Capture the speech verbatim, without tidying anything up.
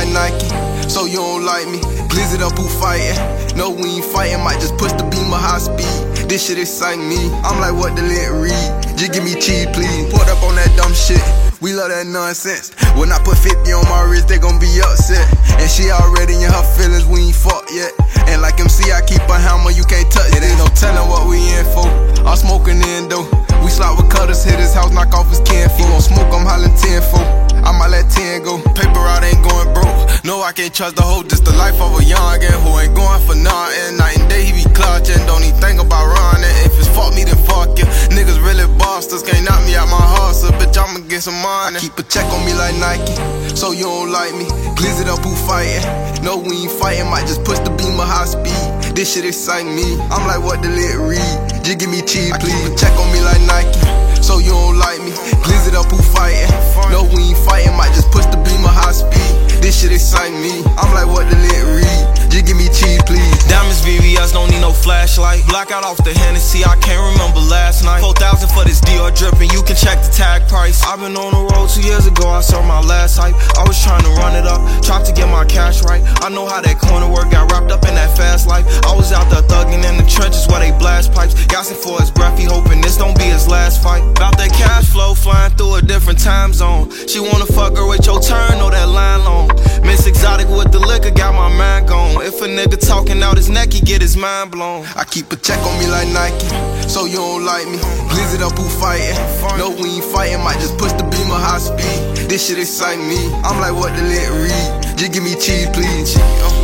like Nike, so you don't like me. Glizzy up who fightin', no we ain't fightin', might just push the beam at high speed. This shit excite me, I'm like what the lit read. Just give me cheese please, put up on that dumb shit. We love that nonsense. When I put fifty on my wrist, they gon' be upset. And she already in her feelings, we ain't fucked yet. And like M C, I keep a hammer, you can't touch it. Ain't no telling what we in for. I'm smoking in though. We slot with cutters, hit his house, knock off his can. He gon' smoke, I'm hollering ten-fold. I might let ten go. Paper out ain't going broke. No, I can't trust the hoe, just the life of a youngin' who ain't going for nothing. Night and day he be clutching, don't even think about running. If it's fuck me, then fuck you. Niggas really bosses, can't knock me out my hustle. Bitch, I'ma get some money. I keep a check on me like Nike, so you don't like me. Glizzy up who fightin', no we ain't fightin', might just push the beam at high speed. This shit excite me, I'm like what the lit read. Just give me cheese please. I keep a check on me like Nike, so you don't like me. Glizzy up who fightin', no we ain't fightin', might just push the beam at high speed. This shit excite me, I'm like what the lit read. Just give me cheese please. Diamonds V V S, don't need no flashlight. Blackout off the Hennessy, I can't remember last night. Four thousand for this Dior drippin', you can check the tag price. I've been on the road two years ago, I saw my last hype. I was trying to run it up, tried to get my cash right. I know how that corner work, got wrapped up in that fast life. I was out there thugging in the trenches where they blast pipes. Gassing for his breath, he hoping this don't be his last fight. About that cash flow, flying through a different time zone. She wanna fuck her with your turn, know that line long. Miss Exotic with the liquor, got my mind gone. If a nigga talking out his neck, he get his mind blown. I keep a check on me like Nike, so you don't like me. Glizzy up who fightin', no we ain't fightin', might just push the beam at high speed. This shit excite me, I'm like what the lit read. Just give me cheese please.